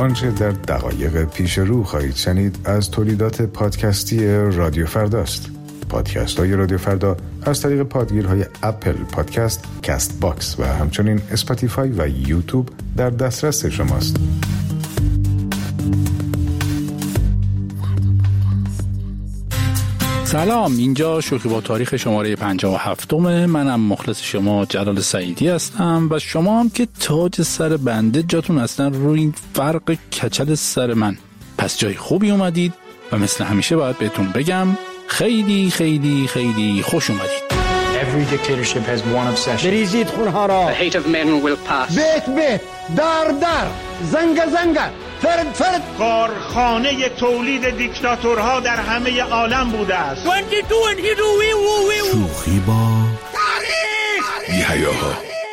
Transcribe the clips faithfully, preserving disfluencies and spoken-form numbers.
آنچه در دقایق پیش رو خواهید شنید از تولیدات پادکستی رادیو فرداست. پادکست های رادیو فردا از طریق پادگیرهای اپل پادکست، کست باکس و همچنین اسپاتیفای و یوتیوب در دسترس شماست. سلام، اینجا شوخی با تاریخ شماره پنجاه و هفتم. منم مخلص شما جلال سعیدی هستم و شما هم که تاج سر بنده جاتون اصلا روی این فرق کچل سر من. پس جای خوبی اومدید و مثل همیشه باید بهتون بگم خیلی خیلی خیلی خوش اومدید. Every dictatorship has one obsession. بریزید خونها را. The hate of men will pass. بیت بیت، در در، زنگ زنگ، فرد فرد. کارخانه تولید دیکتاتورها در همه عالم بوده است. شوخی با تاریخ بی‌حیاها.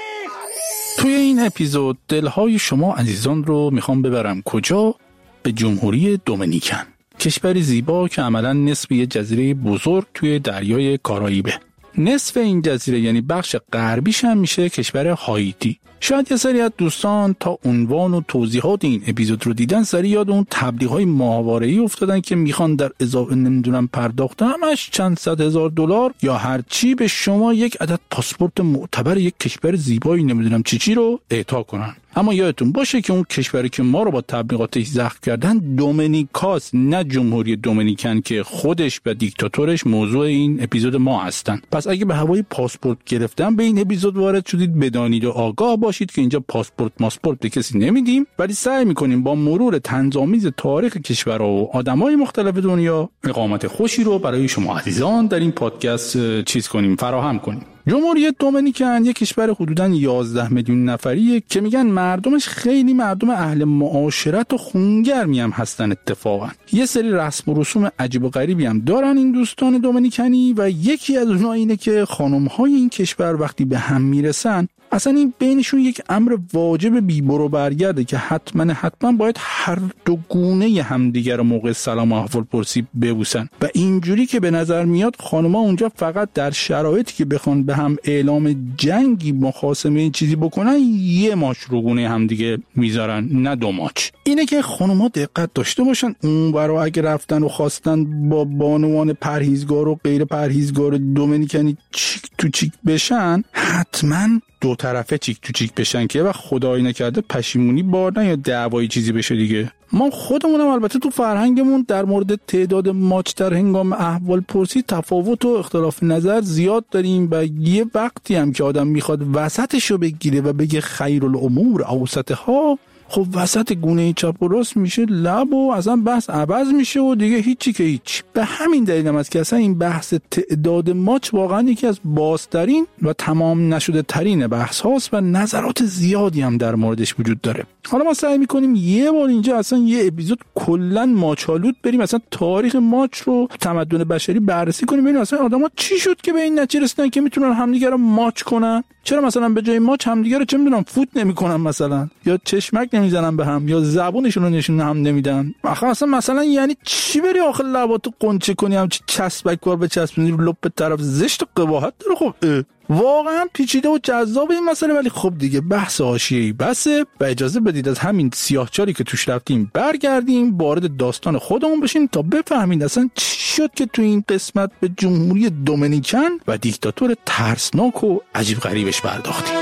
توی این اپیزود دلهای شما عزیزان رو میخوام ببرم کجا؟ به جمهوری دومینیکن، کشوری زیبا که عملاً نصف یه جزیره بزرگ توی دریای کارائیبه. نصف این جزیره یعنی بخش غربیش هم میشه کشور هایتی. شاید یه سری از دوستان تا عنوان و توضیحات این اپیزود رو دیدن سری یاد اون تبلیغ‌های ماهواره‌ای افتادن که میخوان در اضافه نمیدونم پرداخت همش چند صد هزار دلار یا هر چی به شما یک عدد پاسپورت معتبر یک کشور زیبایی نمیدونم چی چی رو اعطا کنن. اما یادتون باشه که اون کشوری که ما رو با تبلیغاتش زخم کردن دومینیکاست، نه جمهوری دومینیکن که خودش و دیکتاتورش موضوع این اپیزود ما هستن. پس اگه به هوای پاسپورت گرفتن به این اپیزود وارد شدید بدانید و آگاه باشید که اینجا پاسپورت ماسپورت به کسی نمیدیم، ولی سعی میکنیم با مرور طنزآمیز تاریخ کشورها و آدمای مختلف دنیا اقامت خوشی رو برای شما عزیزان در این پادکست چیز کنیم، فراهم کنیم. جمهوری دومینیکن یک کشور حدوداً یازده میلیون نفریه که میگن مردمش خیلی مردم اهل معاشرت و خونگرمی هم هستن. اتفاقا یه سری رسم و رسوم عجیب و غریبی هم دارن این دوستان دومینیکنی و یکی از اونها اینه که خانم‌های این کشور وقتی به هم میرسن اصلا این بینشون یک امر واجب بی برو برگرده که حتما حتما باید هر دو گونه همدیگر موقع سلام و احوالپرسی ببوسن و اینجوری که به نظر میاد خانم‌ها اونجا فقط در شرایطی که بخوان به هم اعلام جنگی مخاصمه چیزی بکنن یه ماچ رو گونه همدیگه میذارن، نه دو ماچ. اینه که خانم‌ها دقت داشته باشن اون برا اگه رفتن و خواستن با بانوان پرهیزگار و غیر پرهیزگار دومینیکنی چیک تو چیک بشن حتما دو طرفه چیک تو چیک بشن که وقت خدایی نکرده پشیمونی باردن یا دعوایی چیزی بشه دیگه. ما خودمونم البته تو فرهنگمون در مورد تعداد ماچ در هنگام احوال پرسی تفاوت و اختلاف نظر زیاد داریم و یه وقتی هم که آدم میخواد وسطشو بگیره و بگه خیرالامور اوسطها، خب وسط گونه چپ و راست میشه لب و اصلا بحث عوض میشه و دیگه هیچی که هیچ. به همین دلیل هم است که اصلا این بحث تعداد ماچ واقعا یکی از بازترین و تمام نشده ترین بحث هاست و نظرات زیادی هم در موردش وجود داره. حالا ما سعی میکنیم یه بار اینجا اصلا یه اپیزود کلا ماچالود بریم، اصلا تاریخ ماچ رو تمدن بشری بررسی کنیم، ببینیم اصلا آدما چی شد که به این نتیجه رسیدن که میتونن همدیگه رو ماچ کنن. چرا مثلا به جای ماچ همدیگه رو چه میدونم فوت نمیکنن مثلا، یا چشمک نمیزنن به هم، یا زبونشون رو نشون هم نمیدن. آخه اصلا مثلا یعنی چی بری آخه لباتو قنچه کنی هم چی چسبک کار به چسبونی رو لب طرف زشت و قباحت داره. خب واقعا پیچیده و جذاب این مسئله، ولی خب دیگه بحث حاشیه‌ای بسه و اجازه بدید از همین سیاهچالی که توش رفتیم برگردیم وارد داستان خودمون بشیم تا بفهمید اصلا چی شد که تو این قسمت به جمهوری دومینیکن و دیکتاتور ترسناک و عجیب غریبش پرداختیم.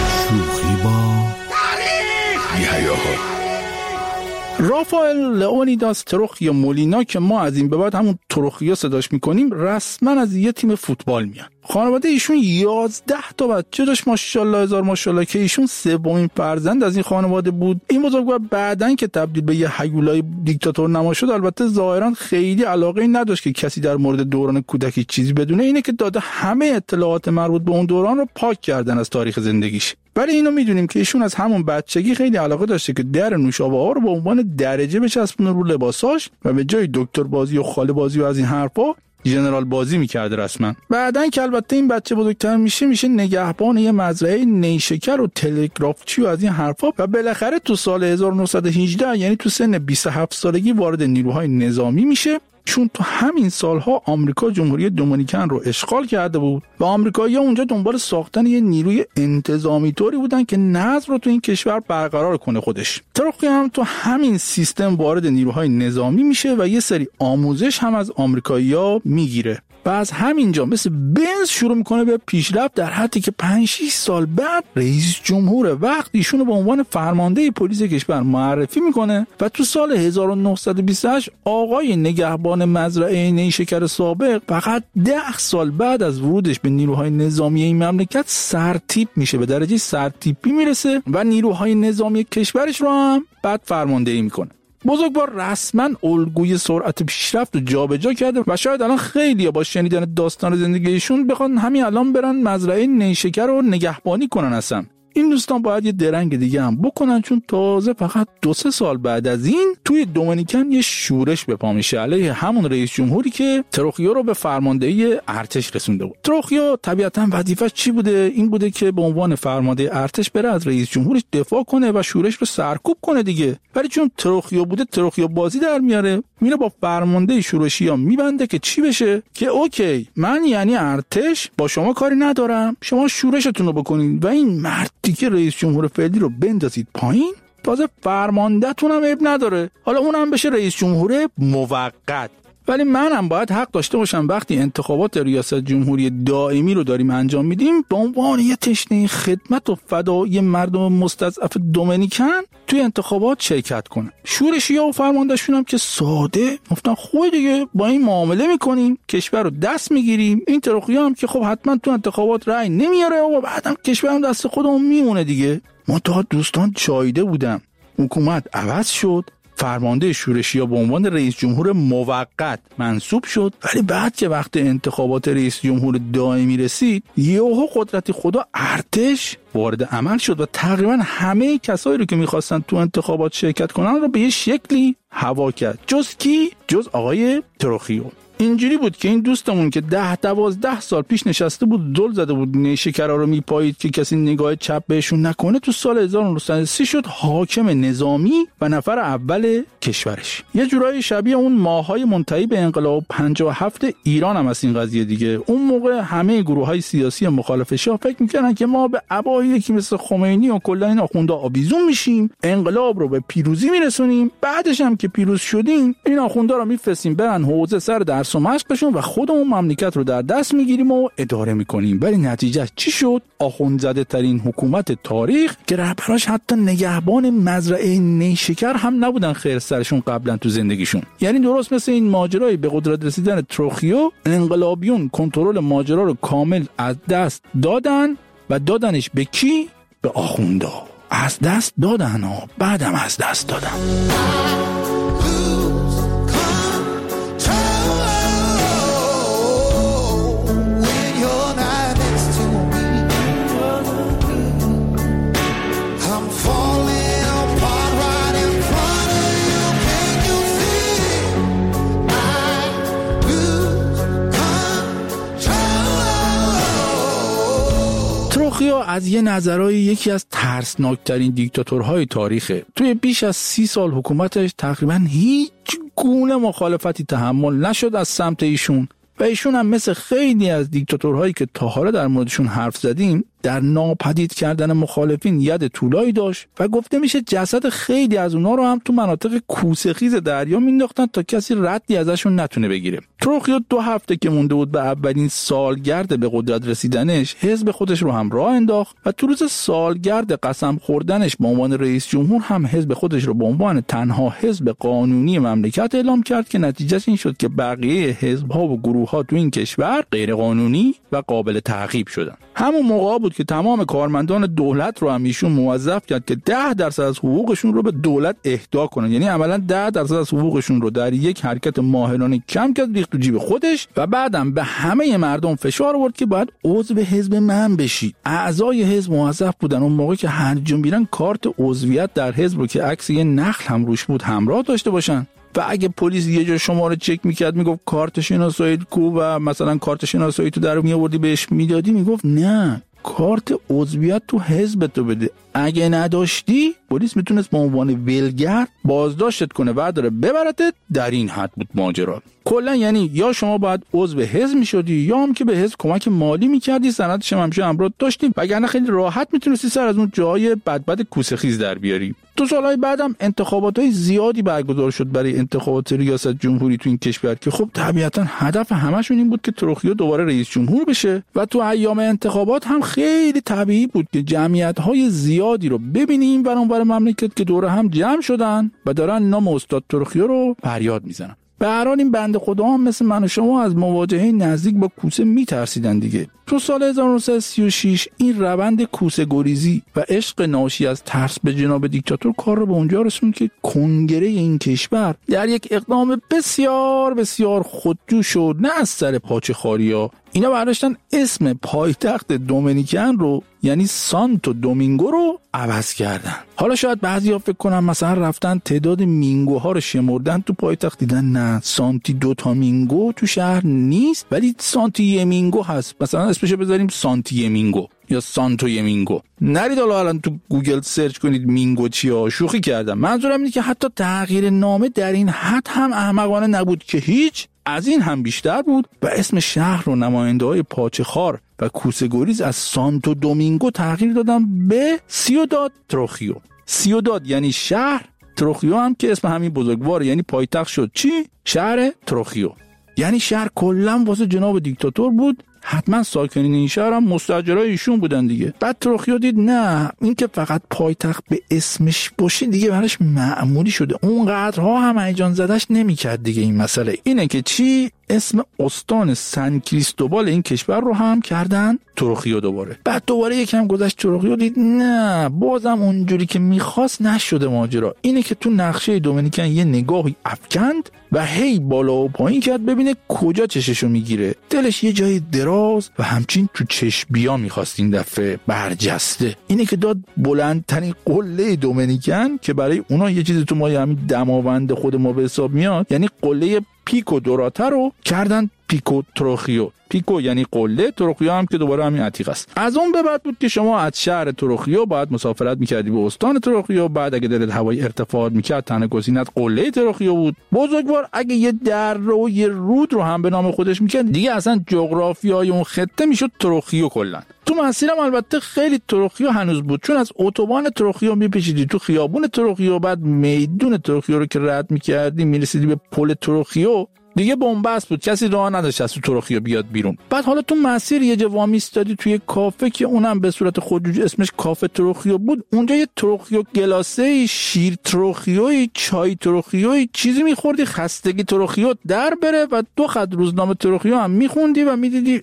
شوخی با تاریخ بی‌حیاها. رافائل لئونیداس تروخیا مولینا که ما از این به بعد همون تروخیا صداش میکنیم رسما از یه تیم فوتبال میاد. خانواده ایشون یازده تا بچه داشت، ماشاءالله هزار ماشاءالله، که ایشون سومین فرزند از این خانواده بود. این بزرگوار بعدن که تبدیل به یه هیولای دیکتاتور نما شد البته ظاهرا خیلی علاقه نداشت که کسی در مورد دوران کودکی چیزی بدونه، اینه که داده همه اطلاعات مربوط به اون دوران رو پاک کردن از تاریخ زندگیش. ولی اینو میدونیم که ایشون از همون بچگی خیلی علاقه داشته که در نوشابه ها رو به عنوان درجه بچسبونه رو لباساش و به جای دکتر بازی و خاله بازی و از این حرفا ژنرال بازی میکرده رسما. بعدن که البته این بچه بزرگتر میشه میشه نگهبان یه مزرعه نیشکر و تلگرافچی و از این حرفا و بالاخره تو سال هزار و نهصد و هجده یعنی تو سن بیست و هفت سالگی وارد نیروهای نظامی میشه چون تو همین سالها آمریکا جمهوری دومینیکن رو اشغال کرده بود و آمریکایی‌ها اونجا دنبال ساختن یه نیروی انتظامی طوری بودن که نظم رو تو این کشور برقرار کنه خودش. تروخیو هم تو همین سیستم وارد نیروهای نظامی میشه و یه سری آموزش هم از آمریکایی‌ها میگیره و از همینجا مثل بنز شروع میکنه به پیشرفت، در حدی که پنج شش سال بعد رئیس جمهور وقت ایشونو به عنوان فرمانده پلیس کشور معرفی میکنه و تو سال هزار و نهصد و بیست و هشت آقای نگهبان مزرعه نیشکر سابق فقط ده سال بعد از ورودش به نیروهای نظامی این مملکت سرتیپ میشه، به درجه سرتیپی میرسه و نیروهای نظامی کشورش رو هم بعد فرماندهی میکنه. بزرگوار رسما الگوی سرعت پیشرفت رو جابجا کرده و شاید الان خیلی‌ها با شنیدن داستان زندگیشون بخوان همین الان برن مزرعه نیشکر رو نگهبانی کنن. اصلا این دوستان باید یه درنگ دیگه هم بکنن، چون تازه فقط دو سه سال بعد از این توی دومینیکن یه شورش به پا میشه علیه همون رئیس جمهوری که تروخیو رو به فرماندهی ارتش رسونده بود. تروخیو طبیعتاً وظیفه‌اش چی بوده؟ این بوده که به عنوان فرمانده ارتش بره از رئیس جمهورش دفاع کنه و شورش رو سرکوب کنه دیگه. ولی چون تروخیو بوده، تروخیو بازی در میاره، میره با فرمانده شورشی‌ها میبنده که چی بشه؟ که اوکی من یعنی ارتش با شما کاری ندارم، شما شورشتون رو بکنید و این مرد که رئیس جمهور فعلی رو بندازید پایین، تازه فرمانده‌تون هم عیب نداره، حالا اونم بشه رئیس جمهور موقت. ولی منم باید حق داشته باشم وقتی انتخابات ریاست جمهوری دائمی رو داریم انجام میدیم به عنوان یه تشنه خدمت و فدایی مردم مستضعف دومینیکن توی انتخابات شرکت کنم. شورشی‌ها و فرماندهشون هم که ساده گفتن خوبه دیگه، با این معامله میکنیم، کشور رو دست میگیریم. این تروخیو هم که خب حتما تو انتخابات رأی نمیاره و بعدم کشور هم دست خودمون میمونه دیگه. ما تا دوستان چایده بودم، حکومت عوض شد، فرمانده شورشی‌ها به عنوان رئیس جمهور موقت منصوب شد، ولی بعد که وقت انتخابات رئیس جمهور دائمی رسید، یهو قدرت خدا ارتش وارد عمل شد و تقریبا همه کسایی رو که می‌خواستن تو انتخابات شرکت کنن رو به یه شکلی هوا کرد. جز کی؟ جز آقای تروخیو. اینجوری بود که این دوستمون که ده دوازده سال پیش نشسته بود دل زده بود نیشکرها رو میپایید که کسی نگاه چپ بهشون نکنه، تو سال هزار و نهصد و سی شد حاکم نظامی و نفر اول کشورش. یه جورایی شبیه اون ماهای منتهی به انقلاب پنجاه و هفت ایران هم از این قضیه دیگه. اون موقع همه گروه‌های سیاسی مخالف شاه فکر می‌کردن که ما به ابایی یکی مثل خمینی و کلا این آخوندا آویزون میشیم، انقلاب رو به پیروزی میرسونیم، بعدش هم که پیروز شدیم این آخوندا رو میفرستیم برن حوزه سر درس و مشقشون و خودمون مملکت رو در دست میگیریم و اداره میکنیم. ولی نتیجه چی شد؟ آخوندزاده ترین حکومت تاریخ که رهبراش حتی نگهبان مزرعه نیشکر هم نبودن خیر سرشون قبلا تو زندگیشون. یعنی درست مثل این ماجرای به قدرت رسیدن تروخیو، انقلابیون کنترل ماجرا رو کامل از دست دادن و دادنش به کی؟ به آخوندا. از دست دادن و بعدم از دست دادن. تروخیو از یه نظرهای یکی از ترسناکترین دیکتاتورهای تاریخه. توی بیش از سی سال حکومتش تقریبا هیچ گونه مخالفتی تحمل نشد از سمت ایشون و ایشون هم مثل خیلی از دیکتاتورهایی که تا حالا در موردشون حرف زدیم در ناپدید کردن مخالفین ید طولایی داشت و گفته میشه جسد خیلی از اونا رو هم تو مناطق کوسه‌خیز دریا مینداختن تا کسی ردی ازشون نتونه بگیره. تروخیو دو هفته که مونده بود به اولین سالگرد به قدرت رسیدنش حزب خودش رو هم راه انداخت و تو روز سالگرد قسم خوردنش به عنوان رئیس جمهور هم حزب خودش رو به عنوان تنها حزب قانونی مملکت اعلام کرد که نتیجهش این شد که بقیه حزب‌ها و گروه‌ها تو این کشور غیر قانونی و قابل تعقیب شدن. همون موقع بود که تمام کارمندان دولت رو هم ایشون موظف کرد که ده درصد از حقوقشون رو به دولت اهدا کنن. یعنی عملاً ده درصد از حقوقشون رو در یک حرکت ماهرانه کم کرد، ریخت تو جیب خودش و بعدم به همه مردم فشار آورد که باید عضو حزب من بشید. اعضای حزب موظف بودن اون موقع که هر جا میرن کارت عضویت در حزب رو که عکس یه نخل هم روش بود همراه داشته باشن. و اگه پلیس یه جا شما رو چک میکرد میگفت کارت شناسایی کو و مثلا کارت شناسایی تو در میآوردی بهش میدادی، میگفت نه کارت عضویت تو حزب تو بده. اگه نداشتی پلیس میتونست به عنوان ولگرد بازداشتت کنه و داره ببرتت. در این حد بود ماجرا. کلا یعنی یا شما باید عضو حزب میشدی یا هم که به حزب کمک مالی میکردی، سند شمامجو همراه داشتی، وگرنه خیلی راحت میتونستی سر از اون جای بدبد کوسه خیز در بیاری. تو سالهای بعدم انتخاباتای زیادی برگزار شد برای انتخابات ریاست جمهوری تو این کشور که خب طبیعتا هدف همشون این بود که تروخیو دوباره رئیس جمهور بشه و تو ایام انتخابات هم خیلی طبیعی بود که جمعیت‌های زیادی رو ببینیم برای اون مملکت که دوره هم جمع شدن و دارن نام استاد تروخیو رو فریاد میزنن. به هر حال این بنده خدا هم مثل من و شما از مواجهه نزدیک با کوسه میترسیدن دیگه. تو سال هزار و نهصد و سی و شش این روند کوسه گریزی و عشق ناشی از ترس به جناب دیکتاتور کار رو به اونجا رسوند که کنگره این کشور در یک اقدام بسیار بسیار خودجو شد، نه از سر پاچه خاریا، اینا برداشتن اسم پایتخت دومینیکن رو یعنی سانتو دومینگو رو عوض کردن. حالا شاید بعضیا فکر کنن مثلا رفتن تعداد مینگوها رو شمردن تو پایتخت، دیدن نه، سانتی دوتا مینگو تو شهر نیست ولی سانتی یمینگو هست، مثلا اسمش بذاریم سانتی یمینگو یا سانتو یمینگو. نرید حالا الان تو گوگل سرچ کنید مینگو چیه، شوخی کردم. منظورم اینه که حتی تغییر نامه در این حد هم احمقانه نبود که هیچ، از این هم بیشتر بود و اسم شهر رو نماینده‌های پاچه‌خوار و کوسه‌گریز از سانتو دومینگو تغییر دادن به سیوداد تروخیو. سیوداد یعنی شهر، تروخیو هم که اسم همین بزرگوار یعنی پایتخت شد چی؟ شهر تروخیو. یعنی شهر کلا واسه جناب دیکتاتور بود، حتما ساکنین این شهر هم مستاجرای ایشون بودن دیگه. بعد تروخیو دید نه، این که فقط پایتخت به اسمش باشه دیگه براش معمولی شده، اونقدرها هم هیجان زدش نمیکرد دیگه. این مسئله اینه که چی؟ اسم استان سن کریستوبال این کشور رو هم کردن تروخیو دوباره. بعد دوباره یکم گذشت تروخیو دید نه، بازم اونجوری که میخواست نشده ماجرا. اینه که تو نقشه دومینیکن یه نگاهی افکند و هی بالا و پایین کرد ببینه کجا چششو میگیره. دلش یه جای دراز و همچین تو چشم‌بیا میخواست این دفعه برجسته. اینه که داد بلندترین قله دومینیکن که برای اونا یه چیزی تو ما همین دماوند خود ما به حساب میاد، یعنی قله پیکو دوراتا رو کردن پیکو تروخیو. پیکو یعنی قله، تروخیو هم که دوباره همین عتیق است. از اون به بعد بود که شما از شهر تروخیو باید مسافرت میکردی به استان تروخیو، بعد اگه دلت هوای ارتفاعات میکرد تنها گزینت قله تروخیو بود. بزرگوار اگه یه در رو یه رود رو هم به نام خودش میکرد دیگه اصلا جغرافیای اون خطه میشد تروخیو کلا. تو مسیرم البته خیلی تروخیو هنوز بود، چون از اتوبان تروخیو میپیچیدی تو خیابون تروخیو، بعد میدون تروخیو رو که رد میکردی میرسیدی به پل تروخیو، دیگه بنبست بود، کسی راه نداشت از تو تروخیو بیاد بیرون. بعد حالا تو مسیر یه جا وامیستادی توی کافه که اونم به صورت خودجوش اسمش کافه تروخیو بود، اونجا یه تروخیو گلاسه، شیر تروخیو، چای تروخیو، چیزی میخوردی خستگی تروخیو در بره و دو خط روزنامه تروخیو هم میخوندی و میدیدی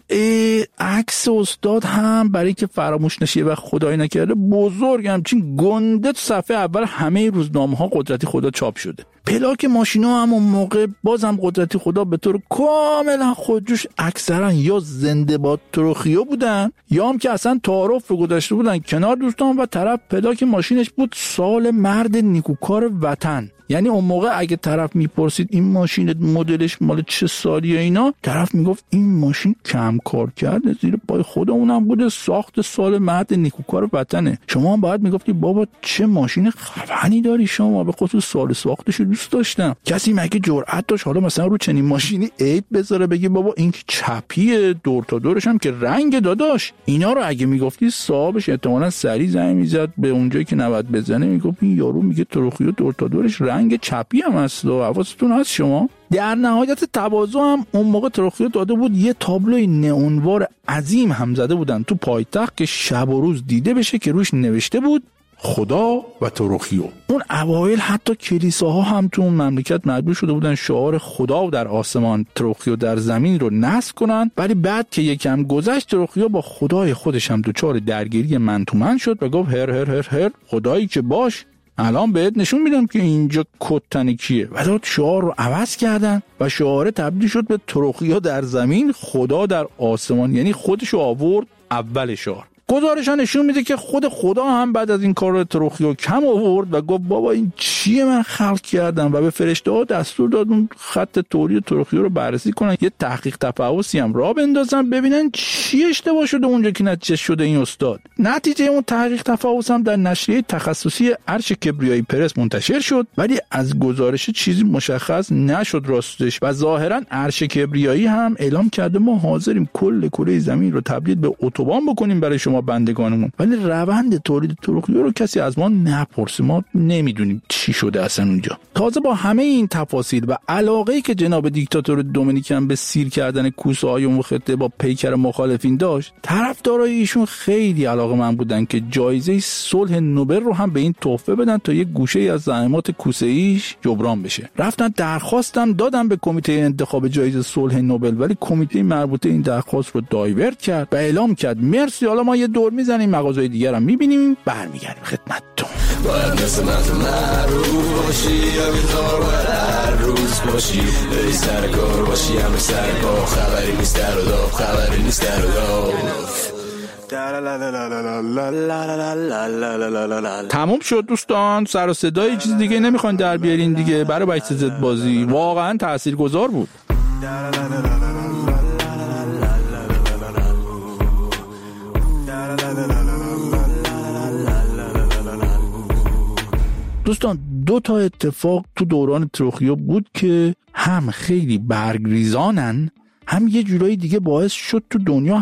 عکس استاد هم برای که فراموش نشه و خدای نکرده بزرگ همچین گنده تو صفحه اول همه روزنامه‌ها قدرتی خدا چاپ شده. پلاک ماشینا هم اون موقع بازم قدرتی خدا به طور کاملا خودجوش اکثرا یا زنده باد تروخیو بودن یا هم که اصلا تعارف رو گذاشته بودن کنار دوستان و طرف پلاک ماشینش بود سال مرد نیکوکار وطن. یعنی اون موقع اگه طرف میپرسید این ماشین مدلش مال چه سالیه اینا، طرف میگفت این ماشین کم کار کرده زیر پای خودمونم بوده، ساخت سال مرد نیکوکار وطنه. شما هم باید میگفتی بابا چه ماشین خفنی داری شما، به خصوص سال ساختش دوست داشتم. کسی مگه جرأت داشت حالا مثلا رو چنین ماشینی عیب بذاره بگی بابا این چپیه، دور تا دورش هم که رنگ داداش؟ اینا رو اگه میگفتی صاحبش احتمالاً سری زنگ میزد به اونجایی که نباید بزنه، میگفت این یارو میگه تروخیو دور تا دورش رنگ چپی هم هست و حواستون هست شما. در نهایت تواضع هم اون موقع تروخیو داده بود یه تابلوی نئونوار عظیم هم زده بودن تو پایتخت که شب و روز دیده بشه که روش نوشته بود خدا و تروخیو. اون اوایل حتی کلیساها هم تو اون مملکت مجبور شده بودن شعار خدا در آسمان تروخیو در زمین رو نصب کنن، ولی بعد که یکم گذشت تروخیو با خدای خودش هم دچار درگیری من تو من شد و گفت هر هر هر هر خدایی که باش، الان بهت نشون میدم که اینجا کتن کیه. و داد شعار رو عوض کردن و شعار تبدیل شد به تروخیو در زمین خدا در آسمان، یعنی خودشو آورد اول شعار. گزارش ها نشون میده که خود خدا هم بعد از این کار تروخیو کم آورد و گفت بابا این چیه من خلق کردم و به فرشته ها دستور داد اون خط تولید تروخیو رو بررسی کنن، یه تحقیق تفحصی هم راه بندازن ببینن چی اشتباه شده اونجا که نتیجه شده این استاد. نتیجه اون تحقیق تفحص هم در نشریه تخصصی عرش کبریایی پرس منتشر شد، ولی از گزارش چیزی مشخص نشد راستش و ظاهرا عرش کبریایی هم اعلام کرده ما حاضریم کل کره زمین رو تبدیل به اتوبان بکنیم برای شما بندگانمون، ولی روند تولید تروخیو رو کسی از ما نپرسه، ما نمیدونیم چی شده اصلا اونجا. تازه با همه این تفاصیل و علاقه‌ای که جناب دیکتاتور دومینیکن به سیر کردن کوسه‌های اون خطه با پیکر مخالفین داشت، طرفدارای ایشون خیلی علاقه‌مند بودن که جایزه صلح نوبل رو هم به این تحفه بدن تا یه گوشه از زحمات کوسه‌ایش جبران بشه. رفتن درخواستم دادن به کمیته انتخاب جایزه صلح نوبل، ولی کمیته مربوطه این درخواست رو دایورت کرد و اعلام کرد مرسی، حالا ما یه دور میزنیم مغازهای دیگر هم میبینیم برمیگردیم خدمتتون. باید مثل من معروف باشی یا بیدار باید هر روز باشی، بری سر کار باشی همه سر کار، خبری نیست در و داف، خبری نیست در و داف. تموم شد دوستان، سر و صدای چیز دیگه نمیخوان در بیارین دیگه. برای بچه زد بازی واقعا تاثیرگذار بود. دوستان دو تا اتفاق تو دوران تروخیو بود که هم خیلی برگریزانن، هم یه جورایی دیگه باعث شد تو دنیا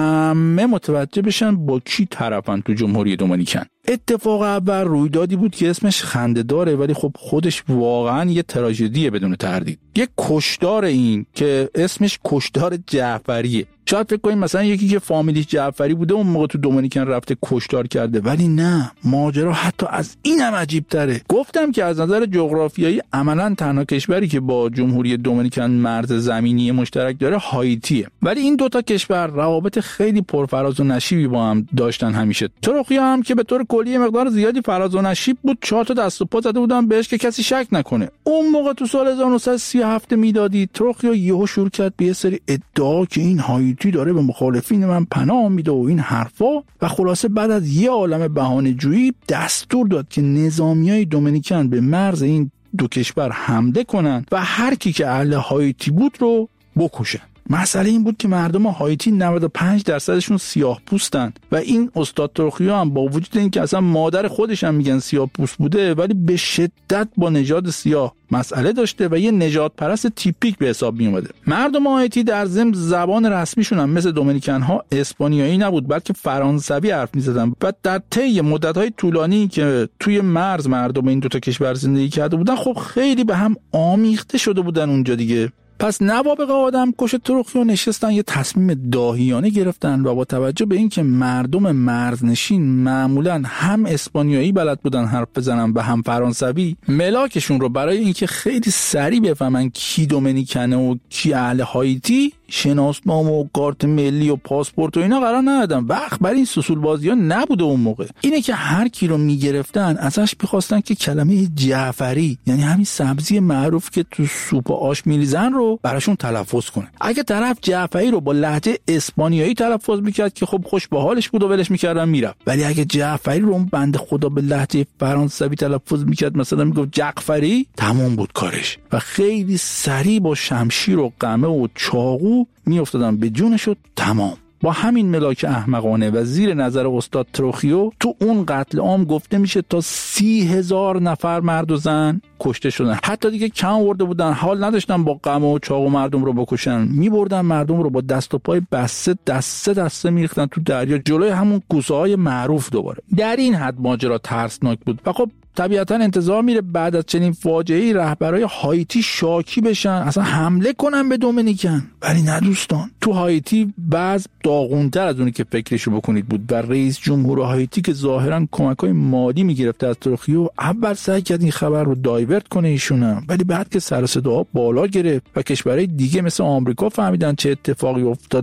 همه متوجه بشن با کی طرفن تو جمهوری دومینیکن. اتفاق اول رویدادی بود که اسمش خنده‌داره ولی خب خودش واقعا یه تراژدیه بدون تردید. یه کشدار این که اسمش کشدار جعفریه. شاید فکر کنیم مثلا یکی که فامیلیش جعفری بوده اون موقع تو دومینیکن رفته کشدار کرده، ولی نه، ماجرا حتی از اینم عجیب تره. گفتم که از نظر جغرافیایی عملاً تنها کشوری که با جمهوری دومینیکن مرز زمینی مشترک داره هایتیه، ولی این دوتا کشور روابط خیلی پرفراز و نشیبی با هم داشتن همیشه. تروخیو هم که به طور کلی مقدار زیادی فراز و نشیب بود، چهار تا دست و پا زده بودن بهش که کسی شک نکنه. اون موقع تو سال هزار و نهصد و سی و هفت میلادی تروخیو یهو شروع کرد به یه سری ادعا که این هایتی داره به مخالفین من پناه میده و این حرفا، و خلاصه بعد از یه عالمه بهانه‌جویی دستور داد که نظامیای دومینیکن به مرز این دو کشور حمله کنن و هر کی که اهل هایتی بود رو بکشن. مسئله این بود که مردم هایتی نود و پنج درصدشون سیاه پوستن و این استاد تروخیو هم با وجود اینکه اصلا مادر خودش هم میگن سیاه پوست بوده، ولی به شدت با نژاد سیاه مسئله داشته و یه نژاد پرست تیپیک به حساب می اومده. مردم هایتی در ضمن زبان رسمیشون هم مثل دومینیکن ها اسپانیایی نبود بلکه فرانسوی حرف می‌زدن و در طی مدت‌های طولانی که توی مرز مردم این دو تا کشور زندگی کرده بودن خب خیلی به هم آمیخته شده بودن اونجا دیگه. پس نوابغ آدم کش تروخیو نشستن یه تصمیم داهیانه گرفتن و با توجه به اینکه مردم مرزنشین معمولاً هم اسپانیایی بلد بودن حرف بزنن و هم فرانسوی، ملاکشون رو برای اینکه خیلی سریع بفهمن کی دومینیکنه و کی اهل هایتی شناسنامه و کارت ملی و پاسپورت و اینا قرار ندادن. وقت برای این سوسول بازی‌ها نبوده اون موقع. اینه که هر کی رو میگرفتن ازش می‌خواستن که کلمه جعفری، یعنی همین سبزی معروف که تو سوپ آش میریزن رو براشون تلفظ کنه. اگه طرف جعفری رو با لهجه اسپانیایی تلفظ میکرد که خب خوش به حالش بود و ولش میکردن میرفت، ولی اگه جعفری رو اون بنده خدا به لهجه فرانسوی تلفظ میکرد، مثلا میگفت جعفری، تمام بود کارش و خیلی سریع با شمشیر و قمه و چاقو میافتادن به جونش و تمام. با همین ملاک احمقانه و زیر نظر استاد تروخیو تو اون قتل عام گفته میشه تا سی هزار نفر مرد و زن کشته شدن. حتی دیگه کم آورده بودن، حال نداشتن با قمه و چاقو مردم رو بکشن، میبردن مردم رو با دست و پای بسته دسته دسته میریختن تو دریا جلوی همون کوسه های معروف. دوباره در این حد ماجرا ترسناک بود و خب طبیعتا انتظار میره بعد از چنین فاجعه‌ای رهبرای هایتی شاکی بشن، اصلا حمله کنن به دومینیکن. ولی نه دوستان، تو هایتی بعض داغونتر از اونی که فکرشو بکنید بود و رئیس جمهور هایتی که ظاهرا کمک‌های مالی میگرفته از تروخیو اول سعی کرد این خبر رو دایورت کنه ایشون، ولی بعد که سر و صدا بالا گرفت و کشورهای دیگه مثل آمریکا فهمیدن چه اتفاقی افتاده،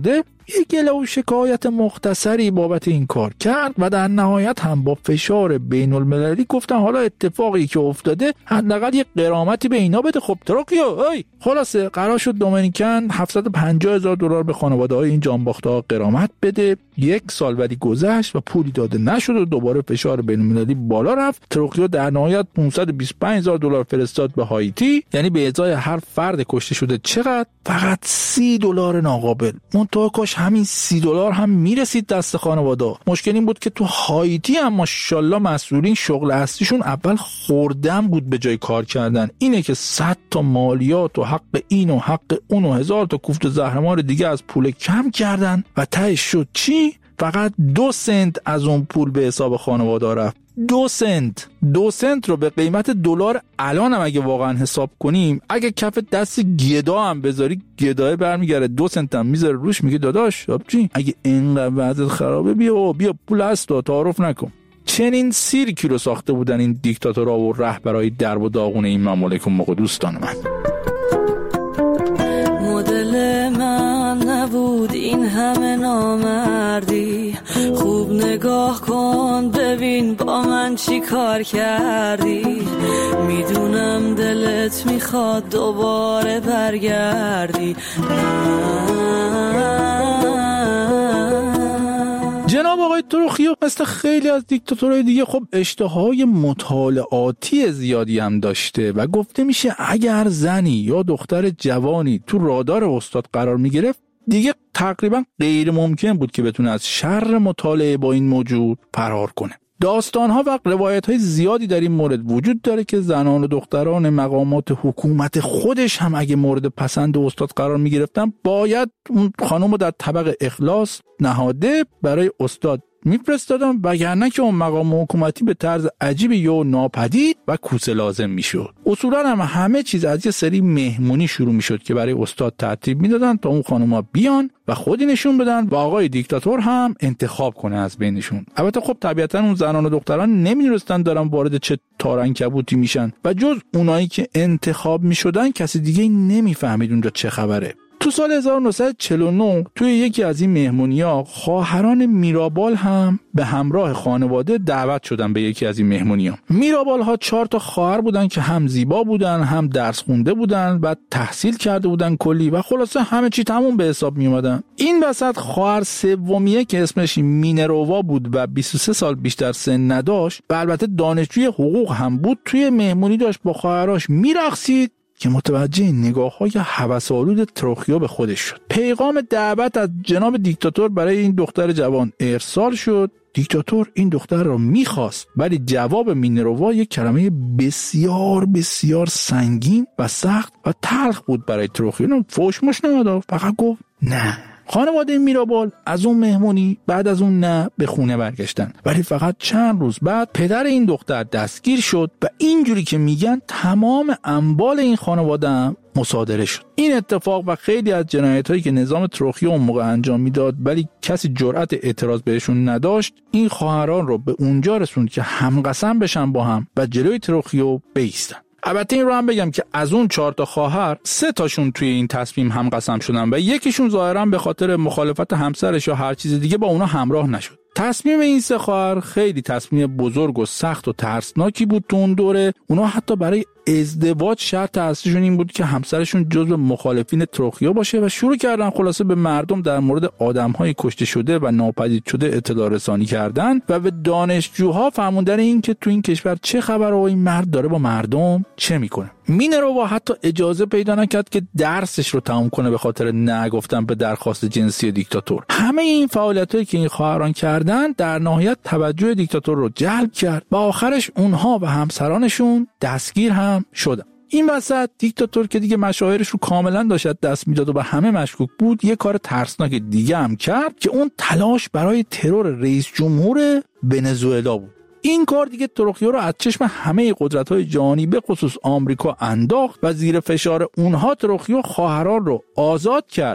یه گله و شکایت مختصری بابت این کار کرد و در نهایت هم با فشار بین المللی گفتن حالا اتفاقی که افتاده حداقل یه غرامتی به اینا بده. خب تروکیو ای خلاصه قرار شد دومینیکن هفتصد و پنجاه هزار دلار به خانواده‌های این جانباخته‌ها غرامت بده. یک سال ولی گذشت و پولی داده نشد و دوباره فشار بین المللی بالا رفت. تروکیو در نهایت پانصد و بیست و پنج هزار دلار فرستاد به هایتی، یعنی به ازای هر فرد کشته شده چقدر؟ فقط سی دلار ناقابل. منتها کاش همین سی دلار هم میرسید دست خانواده. مشکل این بود که تو هایتی هم ماشاءالله مسئولین شغل اصلیشون اول خوردن بود به جای کار کردن. اینه که صد تا مالیات و حق این و حق اون و هزار تا کوفت و زهرمار دیگه از پول کم کردن و تهش شد چی؟ فقط دو سنت از اون پول به حساب خانواده رفت. دو سنت دو سنت رو به قیمت دلار الان هم اگه واقعا حساب کنیم، اگه کف دست گدا هم بذاری گدای برمیگره دو سنت هم میذاره روش، میگه داداش چی اگه اینقدر وضعیت خرابه بیا بیا پول هست و تعارف نکن. چنین سیرکی رو ساخته بودن این دیکتاتورها و رهبرای درب و داغون این ممالک و موقع دوستان من. مدل من نبود این همه نامردی، خوب نگاه کن ببین با من چی کار کردی، میدونم دلت میخواد دوباره برگردی. جناب آقای تروخیو مثل خیلی از دیکتاتورهای دیگه خب اشتهای مطالعاتی زیادی هم داشته و گفته میشه اگر زنی یا دختر جوانی تو رادار استاد قرار میگرفت دیگه تقریبا غیر ممکن بود که بتونه از شر مطالعه با این موجود فرار کنه. داستان‌ها و روایت‌های زیادی در این مورد وجود داره که زنان و دختران مقامات حکومت خودش هم اگه مورد پسند استاد قرار می‌گرفتن باید اون خانم رو در طبق اخلاص نهاده برای استاد میفرستادن، وگرنه که اون مقام حکومتی به طرز عجیبی یا ناپدید و کوسه لازم میشد. اصولا هم همه چیز از یه سری مهمونی شروع میشد که برای استاد ترتیب میدادن تا اون خانوما بیان و خودی نشون بدن و آقای دیکتاتور هم انتخاب کنه از بینشون. البته خب طبیعتا اون زنان و دختران نمیدونستن دارن وارد چه تارنکبوتی میشن و جز اونایی که انتخاب میشدن کسی دیگه نمیفهمید اونجا چه خبره. تو سال هزار و نهصد و چهل و نه توی یکی از این مهمونی‌ها خواهران میرابال هم به همراه خانواده دعوت شدن به یکی از این مهمونی‌ها. میرابال ها چهار تا خواهر بودن که هم زیبا بودن، هم درس خونده بودن و تحصیل کرده بودن کلی و خلاصه همه چی تموم به حساب می اومدن. این وسط خواهر سومیه که اسمش مینرووا بود و بیست و سه سال بیشتر سن نداشت و البته دانشجوی حقوق هم بود، توی مهمونی داشت با خواهرش میرقصید که متوجه نگاه‌های هوس‌آلود تروخیو به خودش شد. پیغام دعوت از جناب دیکتاتور برای این دختر جوان ارسال شد. دیکتاتور این دختر را می‌خواست، ولی جواب مینرووا یک کلمه بسیار بسیار سنگین و سخت و تلخ بود برای تروخیو. فوشمش نمیداد، فقط گفت نه. خانواده میرابال از اون مهمونی بعد از اون نه به خونه برگشتن، ولی فقط چند روز بعد پدر این دختر دستگیر شد و اینجوری که میگن تمام اموال این خانواده هم مصادره شد. این اتفاق و خیلی از جنایتایی که نظام تروخیو اون موقع انجام میداد ولی کسی جرأت اعتراض بهشون نداشت، این خواهران رو به اونجا رسوند که همقسم بشن با هم و جلوی تروخیو بایستن. البته این رو هم بگم که از اون چهار تا خواهر سه تاشون توی این تصمیم هم قسم شدن و یکیشون ظاهرا به خاطر مخالفت همسرش یا هر چیز دیگه با اونا همراه نشد. تصمیم این سه خواهر خیلی تصمیم بزرگ و سخت و ترسناکی بود تو اون دوره. اونا حتی برای ازدواج شرط اصلیشون این بود که همسرشون جزو مخالفین تروخیو باشه و شروع کردن خلاصه به مردم در مورد آدم‌های کشته شده و ناپدید شده اطلاع رسانی کردن و به دانشجوها فرموندن این که تو این کشور چه خبره و این مرد داره با مردم چه میکنه. مینرووا حتی اجازه پیدا نکرد که درسش رو تموم کنه به خاطر نگفتن به درخواست جنسی دیکتاتور. همه این فعالیتایی که این خواهران کردن در نهایت توجه دیکتاتور رو جلب کرد و آخرش اونها و همسرانشون دستگیر هم شدن. این وسط دیکتاتور که دیگه مشاعرش رو کاملا داشت دست میداد و به همه مشکوک بود، یه کار ترسناک دیگه هم کرد که اون تلاش برای ترور رئیس جمهور ونزوئلا بود. این کار دیگه تروخیو رو از چشم همه قدرت‌های جهانی به خصوص آمریکا انداخت و زیر فشار اونها تروخیو خواهران رو آزاد کرد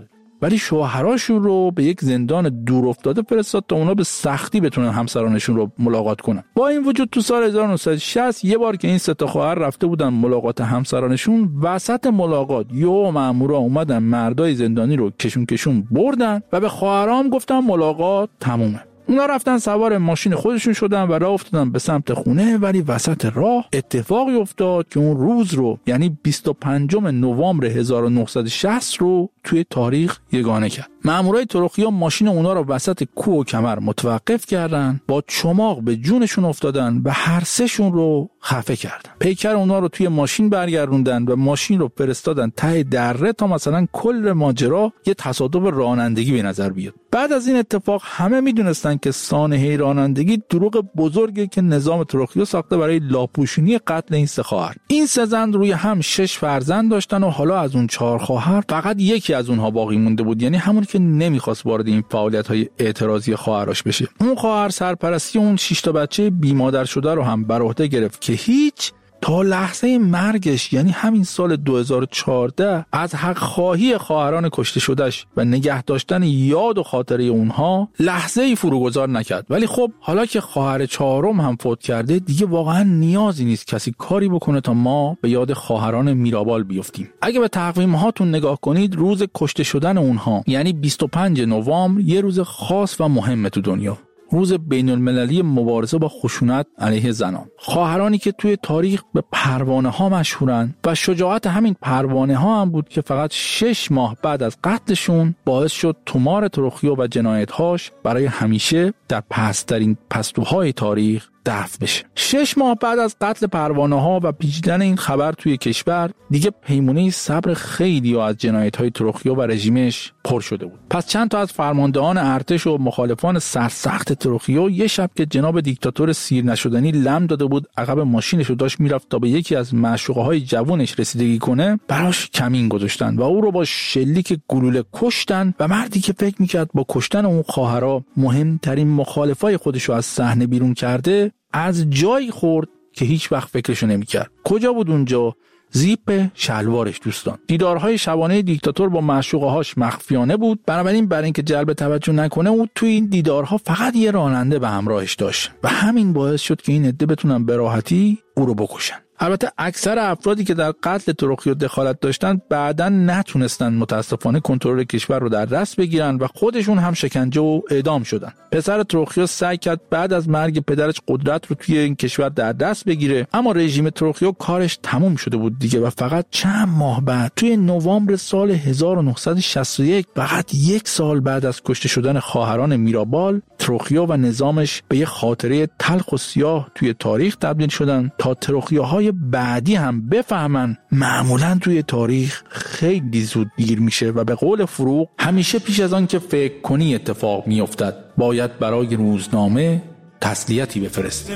ولی شوهراشون رو به یک زندان دور افتاده فرستاد تا اونا به سختی بتونن همسرانشون رو ملاقات کنن. با این وجود تو سال هزار و نهصد و شصت یه بار که این سه تا خواهر رفته بودن ملاقات همسرانشون، وسط ملاقات یهو مامورا اومدن مردای زندانی رو کشون کشون بردن و به خواهرام گفتن ملاقات تمومه. اونا رفتن سوار ماشین خودشون شدن و راه افتادن به سمت خونه، ولی وسط راه اتفاقی افتاد که اون روز رو، یعنی بیست و پنجم نوامبر هزار و نهصد و شصت رو توی تاریخ یگانه کرد. مامورای ترکیه ماشین اونا رو وسط کوه و کمر متوقف کردن، با چماق به جونشون افتادن و هر سهشون رو خفه کردن. پیکر اونا رو توی ماشین برگردوندن و ماشین رو فرستادن ته دره تا مثلا کل ماجرا یه تصادف رانندگی به نظر بیاد. بعد از این اتفاق همه میدونستن که سانحه رانندگی دروغ بزرگی که نظام ترکیه ساخته برای لاپوشونی قتل این سه خواهر. این سه زن روی هم شش فرزند داشتن و حالا از اون چهار خواهر فقط یکی از اونها باقی مونده بود، یعنی همون که نمیخواست وارد این فعالیت‌های اعتراضی خواهرش بشه. اون خواهر سرپرستی اون شش تا بچه بی مادر شده رو هم بر عهده گرفت که هیچ تا لحظه مرگش، یعنی همین سال دو هزار و چهارده، از حق خواهی خواهران کشته شدهش و نگه داشتن یاد و خاطره اونها لحظه ای فروگذار نکرد. ولی خب حالا که خواهر چهارم هم فوت کرده، دیگه واقعا نیازی نیست کسی کاری بکنه تا ما به یاد خواهران میرابال بیفتیم. اگه به تقویم هاتون نگاه کنید، روز کشته شدن اونها یعنی بیست و پنجم نوامبر یه روز خاص و مهمه تو دنیا، روز بین المللی مبارزه با خشونت علیه زنان. خواهرانی که توی تاریخ به پروانه ها مشهورن و شجاعت همین پروانه ها هم بود که فقط شش ماه بعد از قتلشون باعث شد تومار ترکیه و جنایت‌هاش برای همیشه در پست‌ترین پستوهای تاریخ دفع بشه. شش ماه بعد از قتل پروانه ها و پیچیدن این خبر توی کشور، دیگه پیمونه صبر خیلی از جنایت‌های ترکیه و رژیمش پر شده بود. پس چند تا از فرماندهان ارتش و مخالفان سرسخت ترکیه یه شب که جناب دیکتاتور سیر نشدنی لم داده بود، عقب ماشینش رو داشت میرفت تا به یکی از معشوقه‌های جوونش رسیدگی کنه، براش کمین گذاشتن و او رو با شلیک گلوله کشتن و مردی که فکر میکرد با کشتن اون خواهرها مهمترین مخالفای خودش رو از صحنه بیرون کرده، از جایی خورد که هیچ وقت فکرشو نمی‌کرد. کجا بود اونجا؟ زیپ شلوارش دوستان. دیدارهای شبانه دیکتاتور با معشوقه‌هاش مخفیانه بود، بنابراین برای اینکه جلب توجه نکنه او توی این دیدارها فقط یه راننده به همراهش داشت و همین باعث شد که این عده بتونن به راحتی او رو بکشن. البته اکثر افرادی که در قتل ترکیه دخالت داشتن بعداً نتونستن متاسفانه کنترل کشور رو در دست بگیرن و خودشون هم شکنجه و اعدام شدن. پسر ترکیه سعی کرد بعد از مرگ پدرش قدرت رو توی این کشور در دست بگیره، اما رژیم ترکیه کارش تموم شده بود دیگه و فقط چند ماه بعد توی نوامبر سال هزار و نهصد و شصت و یک، فقط یک سال بعد از کشته شدن خواهران میرابال، ترکیه و نظامش به یه خاطره تلخ و سیاه توی تاریخ تبدیل شدن تا ترکیه‌های بعدی هم بفهمن معمولاً توی تاریخ خیلی زود دیر میشه و به قول فروغ همیشه پیش از آن که فکر کنی اتفاق میافتد باید برای روزنامه تسلیتی بفرست.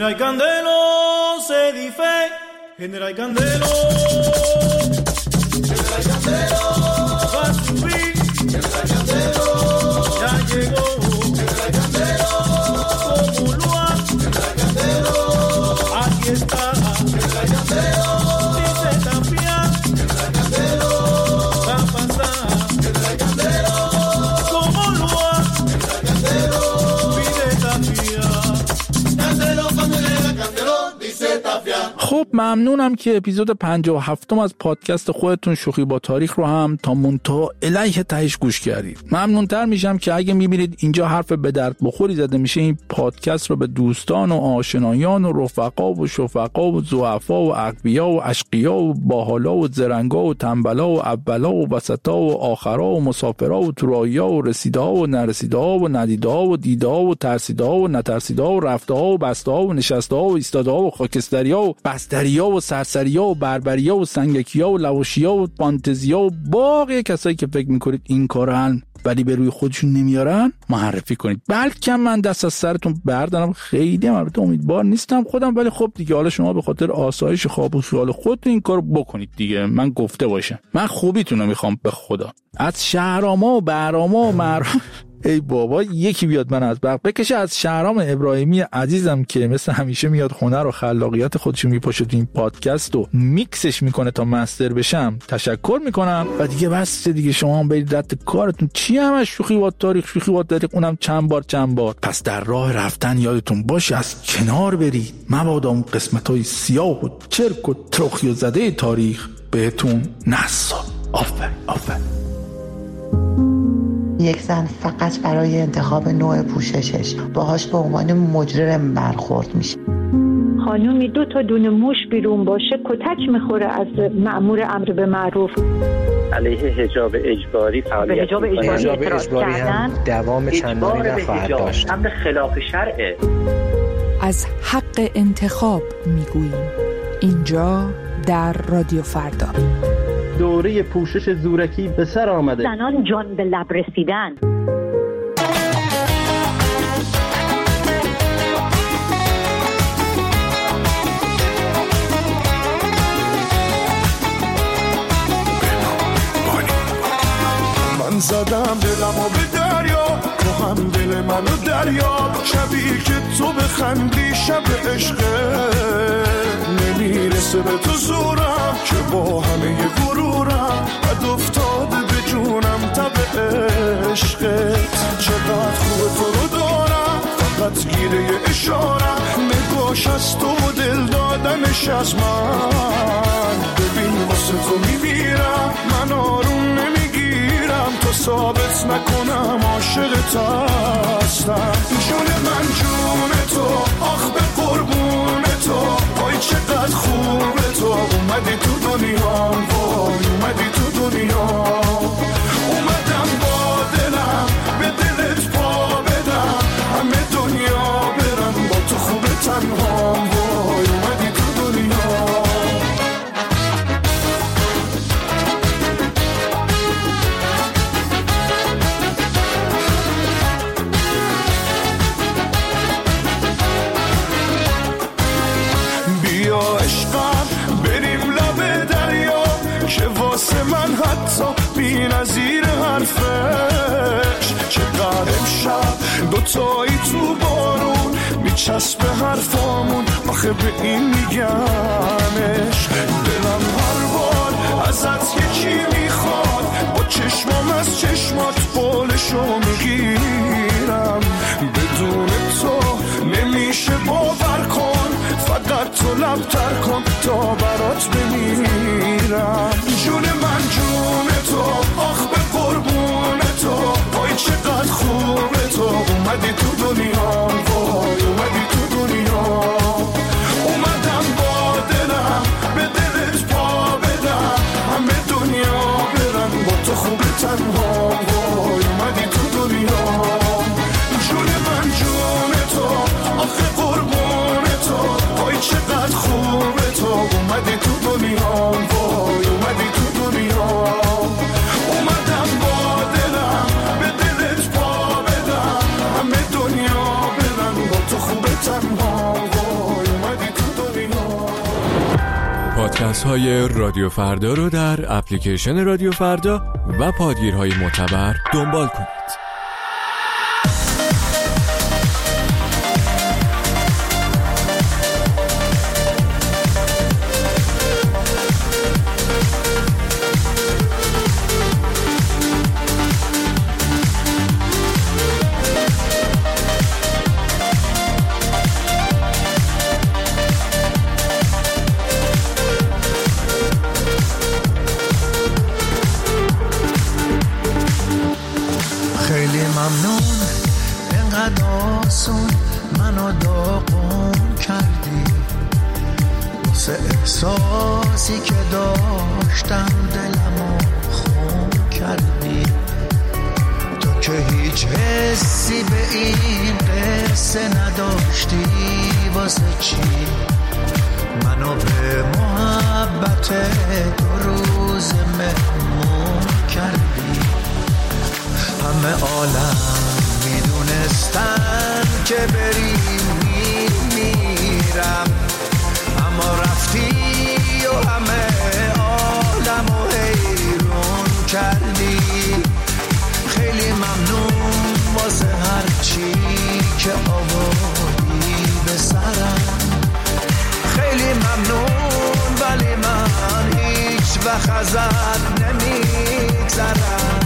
خب ممنونم که اپیزود پنجاه و هفتم از پادکست خودتون شوخی با تاریخ رو هم تا منتها الیه تهش گوش کردید. ممنونتر میشم که اگه میبینید اینجا حرف به درد بخوری زده میشه، این پادکست رو به دوستان و آشنایان و رفقا و شفقا و ضعفا و اغبیا و اشقیا و باحالا و زرنگا و تنبلا و اولا و وسطا و آخرا و مسافرا و ترایا و رسیدها و نرسیدها و ندیدها و دیدها و ترسیدها و نترسیدها و رفتها و بستها و نشستها و ایستادها و خاکستریا و بستریا و سرسریا و بربریا و سنگکیا و لواشیا و فانتزیا و باقی کسایی که فکر میکنید این کارن ولی به روی خودشون نمیارن معرفی کنید. بلکه من دست از سرتون بردارم، خیلی البته امیدوار نیستم خودم، ولی خب دیگه حالا شما به خاطر آسایش خواب و خیال خودتون این کارو بکنید دیگه. من گفته باشم من خوبیتون رو میخوام به خدا. از شهراما و براما و مر ای بابا یکی بیاد من از برق بکشه. از شهرام ابراهیمی عزیزم که مثل همیشه میاد هنر و خلاقیت خودشو میپاشه تو این پادکست و میکسش میکنه تا مستر بشم تشکر میکنم. و دیگه بس دیگه شما هم برید رد کارتون. چی همش شوخی با تاریخ شوخی با تاریخ، اونم چند بار چند بار. پس در راه رفتن یادتون باشه از کنار برید، مبادا اون قسمتای سیاه و چرک و ترخی و زده تاریخ بهتون نسا. آفر آفر. یک زن فقط برای انتخاب نوع پوششش باهاش به عنوان مجرم برخورد میشه. خانومی دو تا دونه موش بیرون باشه کتک میخوره از مأمور امر به معروف. علیه حجاب اجباری فعالیت حجاب اجباری, حجاب اجباری هم دوام چندانی نخواهد داشت. امر خلاف شرعه. از حق انتخاب میگوییم اینجا در رادیو فردا. دوره پوشش زورکی به سر آمده. زنان جان به لب رسیدن. من زدم دلمو به دریا، تو هم دل منو دریا. شبی که تو بخندی شب عشقه، نمیرسه به تو زورم که با همه غرورم بد افتاده به جونم تب عشقت. چقدر خوب تو رو دارم فقط گیره اشارم، نگاش از تو و دل دادنش از من. ببین واسه تو میمیرم، من آروم نمیگیرم تا ثابت نکنم عاشقت هستم. جون من جون تو، آخ به قربون تو، وای چقدر خوبه تو. اومدی تو دنیا، وای اومدی تو دنیا. اومدم با دلم به دلت پا بدم، همه دنیا برم با تو خوبه تنها. وای اومدی تو دنیا. بیا عشقم بریم لب دریا، که واسه من حتی بی نظیر حرفش. چقدر امشب دوتایی تو بارون میچسبه حرفامون، آخه به این میگمش. دلم هر بار ازت یکی میخواد، با چشمام از چشمات قولشو میگیرم. بدون تو نمیشه باور کن، فقط تو لبتر کن تا برات بمیرم. جون من جون تو، آخ به قربون تو، وای چقدر خوبه تو. اومدی تو دنیا، وای اومدی تو دنیا. اومدم با دلم به دلت پا بدم، همه دنیا برن با تو خوبه تنها. وای اومدی تو دنیا. جون من جون تو، آخه قربون تو، وای چقدر خوبه تو. اومدی تو دنیا، وای اومدی تو دنیا. اومدم با دلم به دلت پا بدم، همه دنیا برن با تو خوبه تنها. وای اومدی تو دنیا. پادکست های رادیو فردا رو در اپلیکیشن رادیو فردا و پادگیرهای معتبر دنبال کنید. خیلی ممنون اینقدر آسون منو داغون کردی، واسه احساسی که داشتم دلمو خون کردی. تو که هیچ حسی به این قصه نداشتی، واسه چی منو به محبت دو روز مهمون کردی؟ همه عالم میدونستن که بری میمیرم، اما رفتی و همه عالمو حیرون کردی. خیلی ممنون ازت نمیگذرم.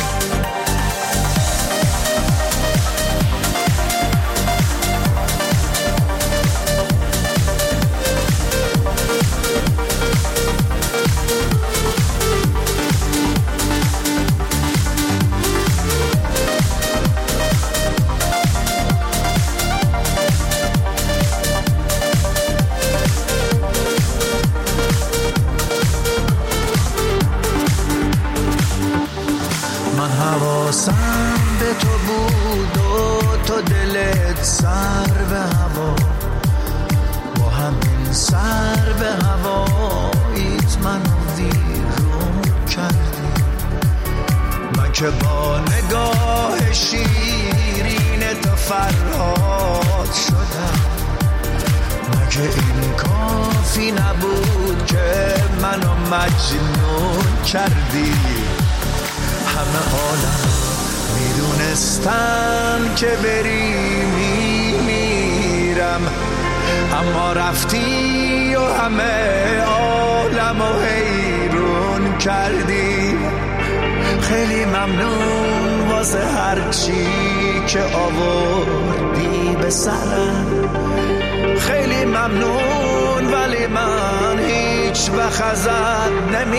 حواسم به تو بود و تو دلت سر به هوا، با همین سر به هواییت من ویرون کردی. من که با نگاه شیرین تو فرهاد شدم، مگه این کافی نبود که منو مجنون کردی. همه عالم میدونستم که بری میمیرم، اما رفتی و همه عالم و حیرون کردی. خیلی ممنون واسه هرچی که آوردی به سرم، خیلی ممنون ولی من هیچ وقت ازت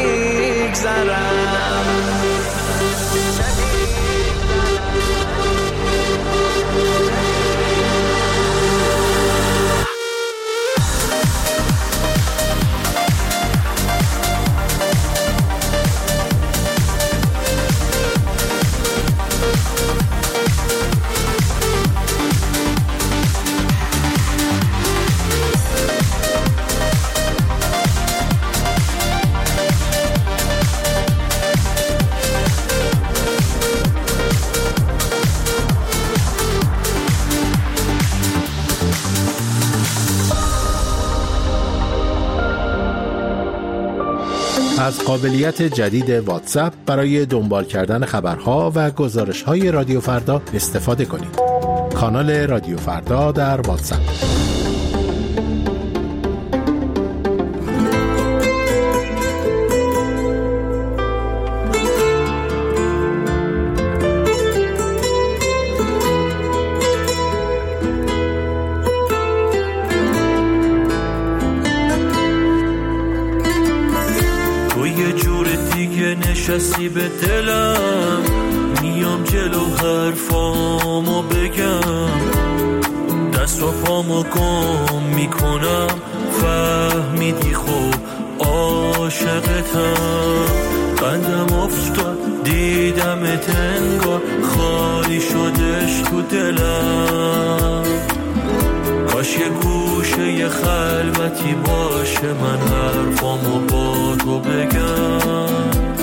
نمیگذرم. از قابلیت جدید واتساپ برای دنبال کردن خبرها و گزارش‌های رادیو فردا استفاده کنید. کانال رادیو فردا در واتساپ. نشستی به دلم، میام جلو حرفامو بگم، دست و پامو گم میکنم، فهمیدی خب عاشقتم. قندم افتاد دیدمت انگار خالی شدش تو دلم، کاش یه گوشه یه خلوتی باشه من حرفامو با تو بگم.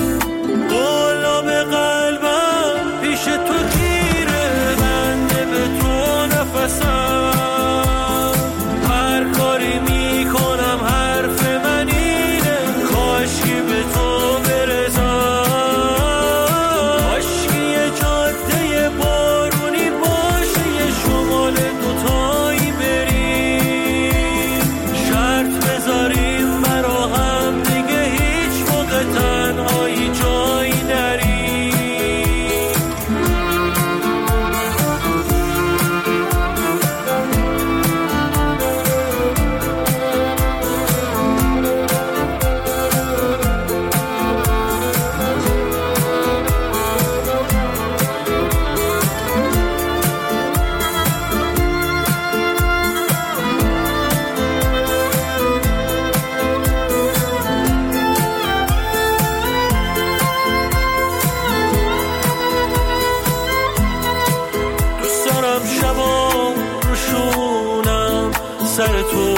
سر تو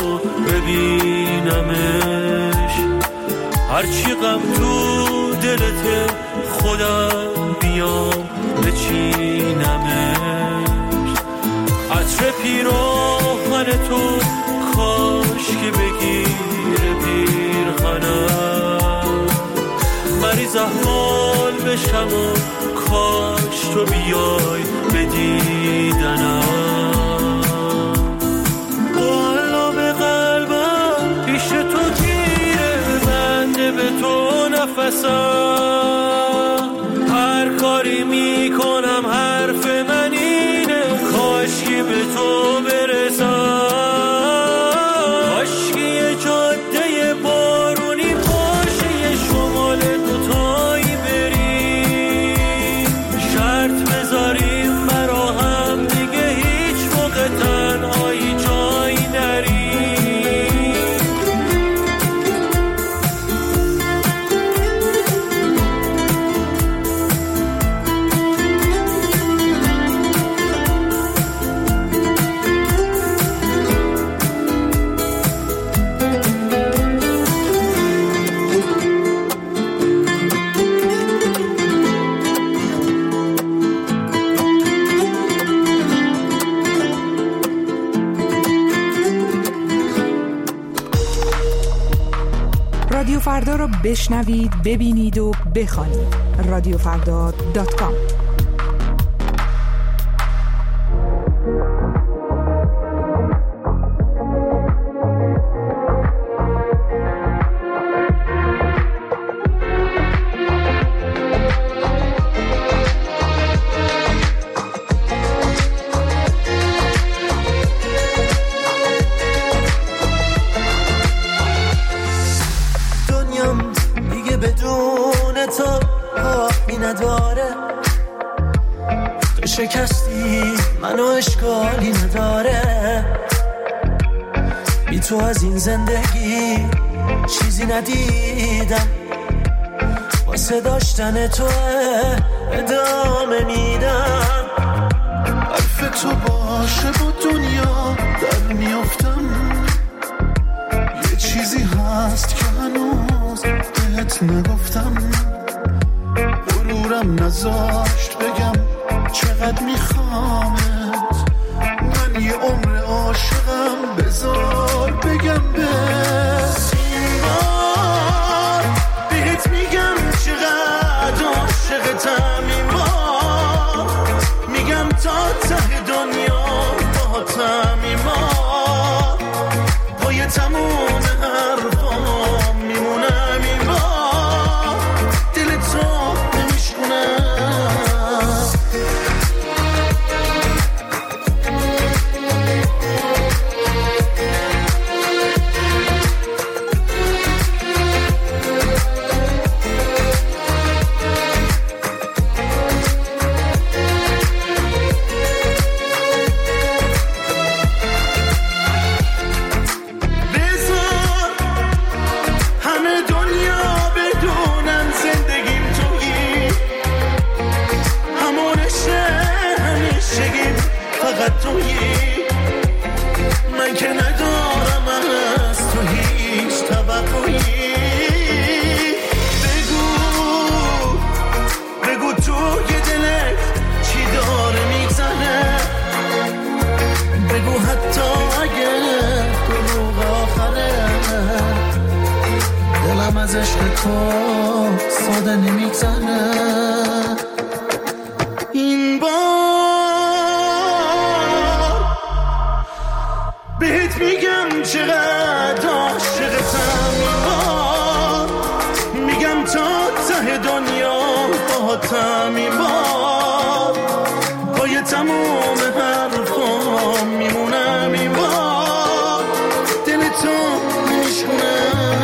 ببینمش، هرچی غم تو دلته خودم بیام بچینمش. عطر پیراهن تو کاش که بگیره پیرهنم، مریض احوال بشم و کاش تو بیای بدیدنم. برسم. هر کاری میکنم حرف من اینه، کاشکی به تو برسم. کاشکی یه جاده بارونی باشه، یه شمال دوتایی بریم، شرط بذاریم برا هم دیگه هیچ موقع تنهایی جایی نریم. رادیو فردا رو بشنوید، ببینید و بخوانید. رادیو فردا دات کام. شکستی منو اشکالی نداره، بی تو از این زندگی چیزی ندیدم، واسه داشتن تو ادامه میدم. حرف تو باشه با دنیا در میافتم، یه چیزی هست که هنوز بهت نگفتم، غرورم نذاشت بگم چقدر میخوامت، من یه عمر عاشقم، بذار بگم به این بار بهت میگم چقدر عاشقتم، این بار میگم تا ته دنیا باهاتم، این بار پای تموم حرفام میمونم، این بار دل تو نمیشکنم. من که ندارم از تو هیچ توقعی، بگو بگو تو که دلت چی داره میگذره، بگو حتی اگه دروغ آخره، دلم از عشق تو ساده نمیگذره. این بار بهت میگم چقدر عاشقتم، این بار میگم تا ته دنیا باهاتم، این بار پای تموم حرفام میمونم، این بار دل تو نمیشکنم.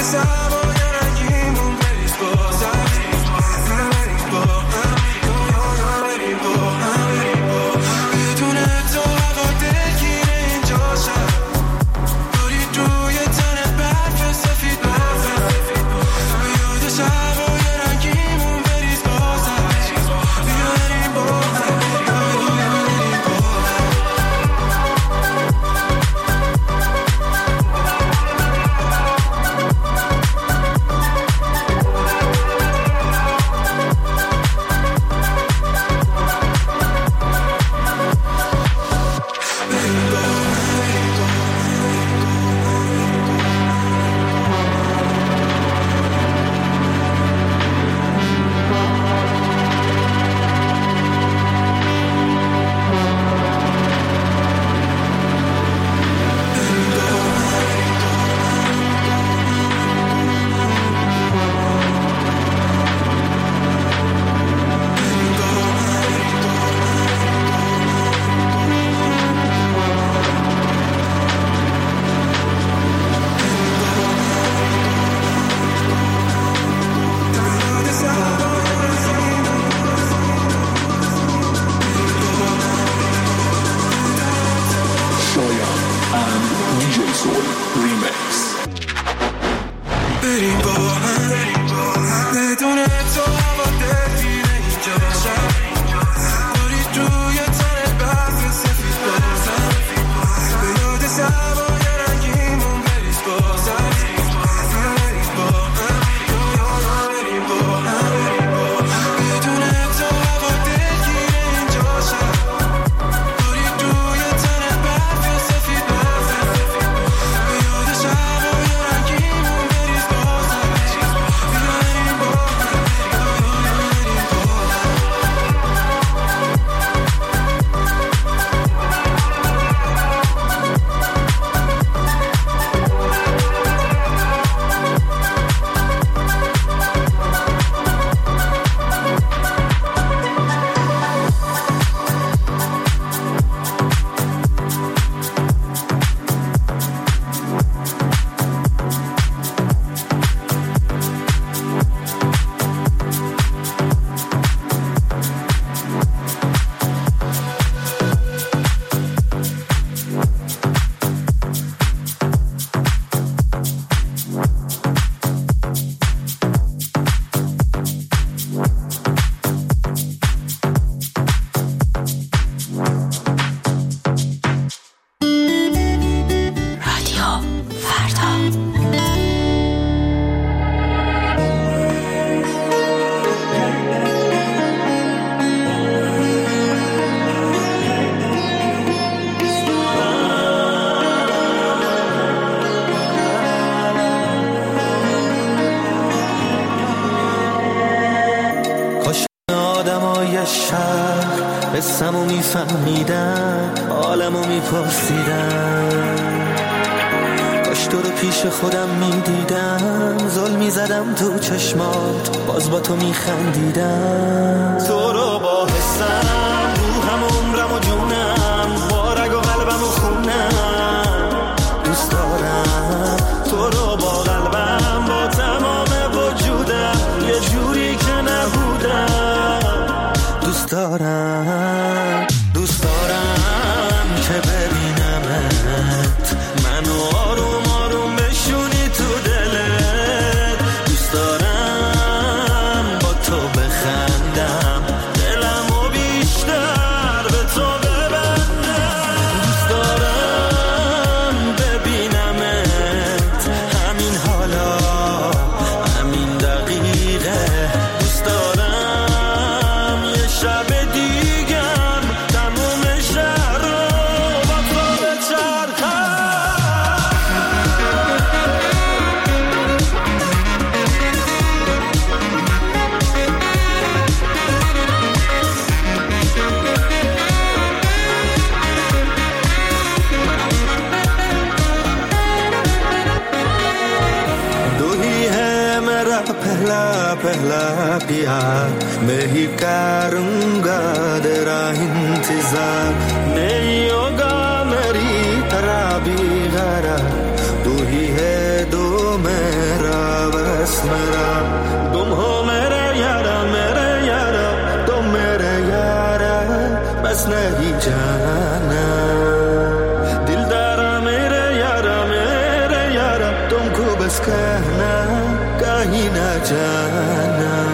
قصه‌مو میفهمیدن، حالمو میپرسیدن، کاش تو رو پیش خودم میدیدم، ظلم میزدم تو چشمات، باز با تو میخندیدم، تو رو با حسم، روحم و عمرم و جونم، با رگ و قلبم و خونم، دوست دارم تو رو با قلبم، با تمام وجودم، یه جوری که نبودم، دوست دارم دوست دارم که ببینمت، منو آروم آروم بشونی تو دلت، دوست دارم با تو بخندم، دلمو بیشتر به تو ببندم، دوست دارم ببینمت همین حالا، همین دقیقه، دوست دارم یه شب دیگم تموم شهر رو با تو بچرخم. दो ही है मेरा पहला पहला प्यार, मैं ही करूँगा तेरा इंतजार, नहीं होगा मेरी तरह भी गरा, तू ही है दो मेरा بس میرم دم ها میره یارم میره یارم دم میره یارم بس نهی جانم دل دارم میره یارم میره یارم دم کو بس کنم گاهی نجانم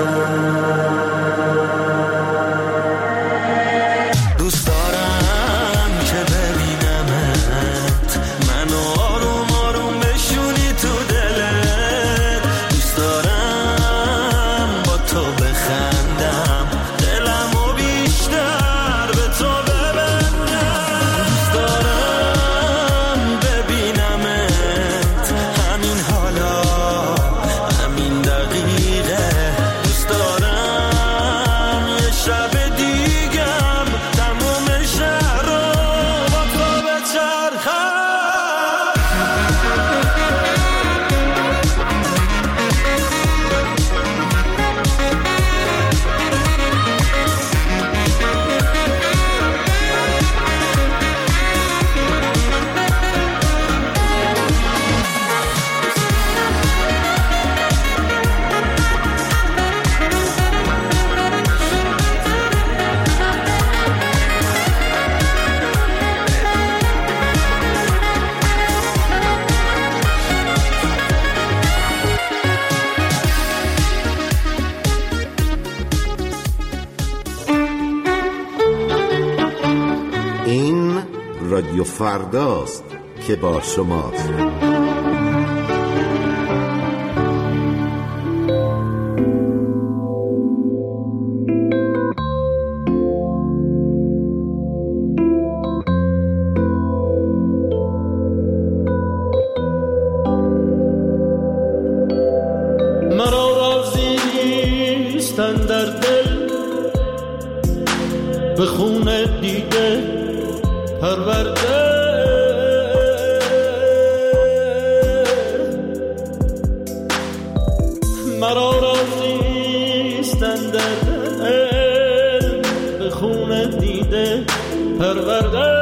رادیو فرداست که با شماست. مرا رازی نیستن در دل به خون دیده پرورده مرا رازیستن در دل به خون دیده پرورده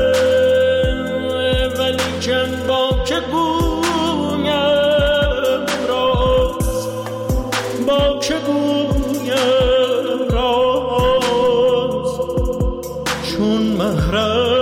ولی کن با که گویم راز با که گویم راز چون محرم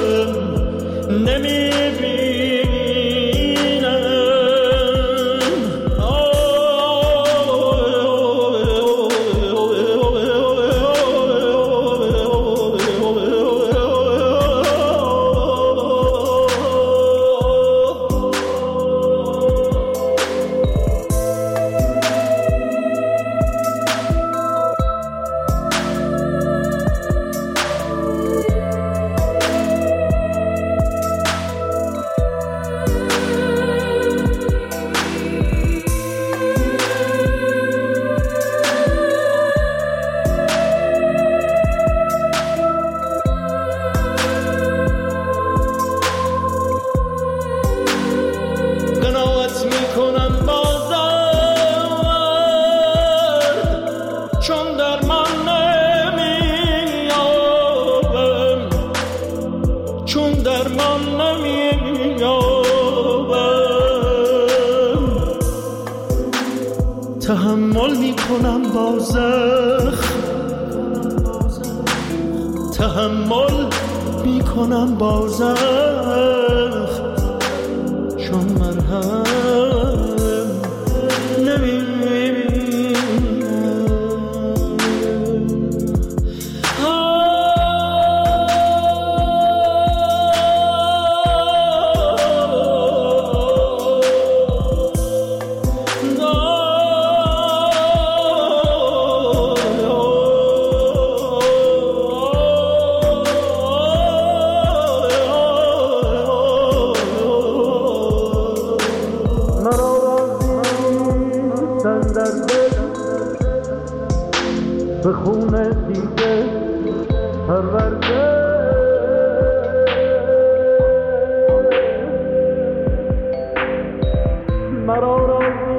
تحمل می کنم با زخم تحمل می کنم با زخم چون مرهم نمی به خون دیده پرورده مرا راضی